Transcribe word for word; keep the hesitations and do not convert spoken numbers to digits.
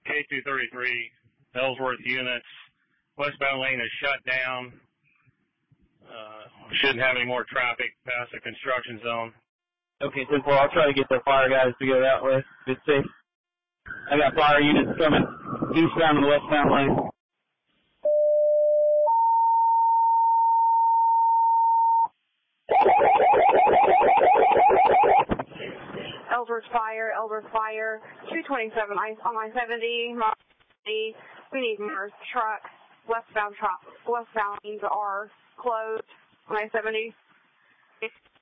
K two thirty-three, Ellsworth units. Westbound lane is shut down. Uh, shouldn't have any more traffic past the construction zone. Okay, ten four, I'll try to get the fire guys to go that way. It's safe. I got fire units coming eastbound and westbound lane. Ellsworth Fire, Ellsworth Fire, two twenty-seven on I seventy. We need more trucks. Westbound trucks. Westbound lanes are closed on I seventy.